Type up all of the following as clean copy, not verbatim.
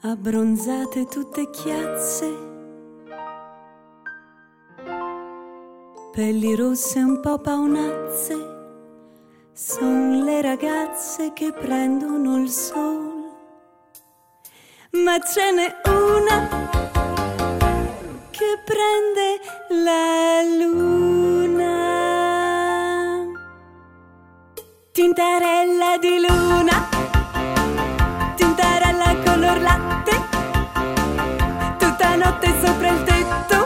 abbronzate tutte chiazze, pelli rosse un po' paonazze, son le ragazze che prendono il sol. Ma ce n'è una che prende la luna, tintarella di luna, tintarella color latte, tutta notte sopra il tetto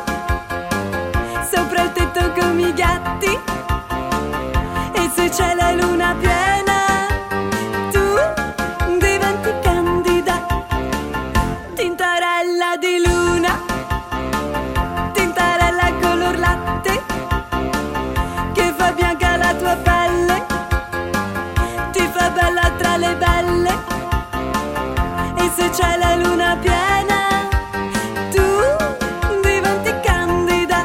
come i gatti. E se c'è la luna piena tu diventi candida, tintarella di luna, tintarella color latte, che fa bianca la tua pelle, ti fa bella tra le belle. E se c'è la luna piena tu diventi candida.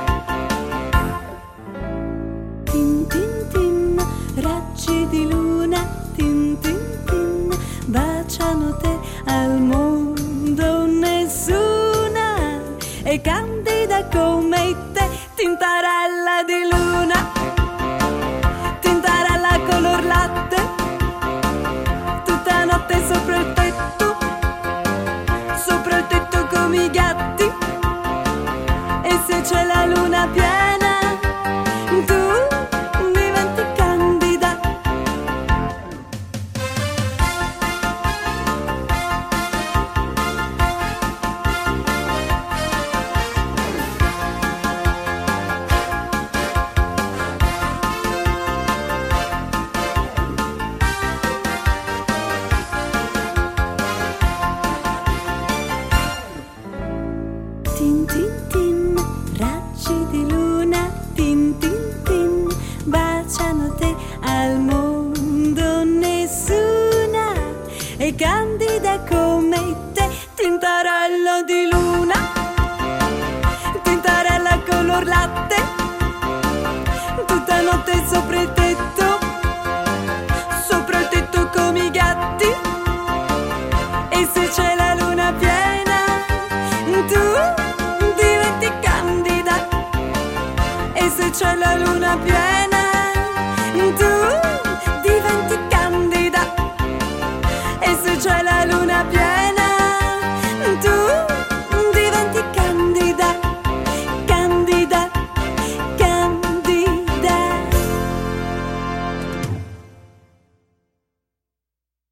Tin tin tin, raggi di luna, tin tin tin, baciano te al mondo, nessuna è candida come te, tintarella di luna, tintarella color latte, tutta notte sopra il tetto come i gatti. E se c'è la luna piena tu diventi candida. Tin tin tin, raggi di luna, tin tin tin, baciano te al mondo, nessuna è candida come te, tintarella di luna, tintarella color latte, tutta notte sopra il tetto come i gatti. E se c'è la luna piena tu diventi candida. E se c'è la luna piena